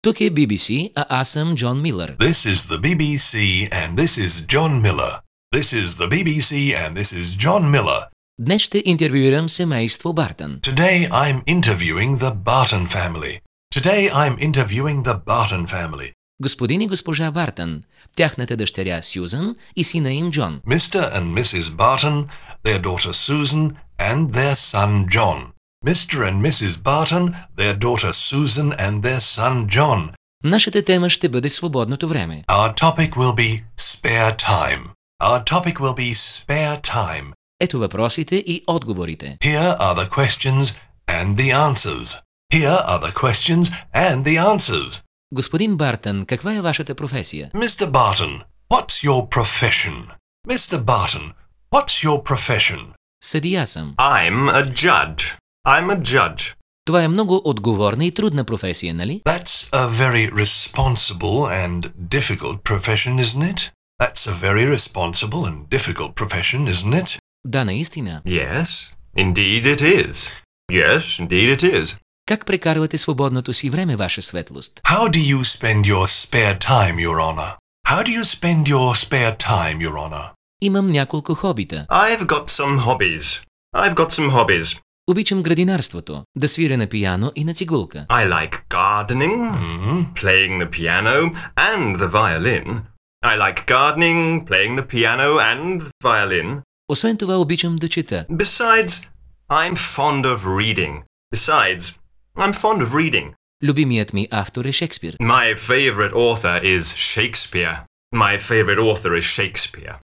Тук е BBC, а аз съм Джон Милър. This is the BBC and this is John Miller. This is the BBC and this is John Miller. Днес ще интервюирам семейство Бартън. Today I'm interviewing the Barton family. Today I'm interviewing the Barton family. Господин и госпожа Бартън, тяхната дъщеря Сюзан и сина им Джон. Mr. and Mrs. Barton, their daughter Susan and their son John. Mr. and Mrs. Barton, their daughter Susan and their son John. Нашата тема ще бъде свободното време. Our topic will be spare time. Our topic will be spare time. Ето въпросите и отговорите. Here are the questions and the answers. Here are the questions and the answers. Господин Бартън, каква е вашата професия? Mr. Barton, what's your profession? Mr. Barton, what's your profession? Съдия съм. I'm a judge. I'm a judge. Това е много отговорна и трудна професия, нали? That's a very responsible and difficult profession, isn't it? That's a very responsible and difficult profession, isn't it? Да, наистина. Yes, indeed it is. Yes, indeed it is. Как прекарвате свободното си време, ваша светлост? How do you spend your spare time, Your Honor? How do you spend your spare time, Your Honor? Имам няколко хобита. I've got some hobbies. Обичам градинарството, да свиря на пиано и на цигулка. I like gardening, playing the piano and the violin. I like gardening, playing the piano and the violin. Освен това обичам да чета. Besides, I'm fond of reading. Любимият ми автор е Шекспир. My favorite author is Shakespeare.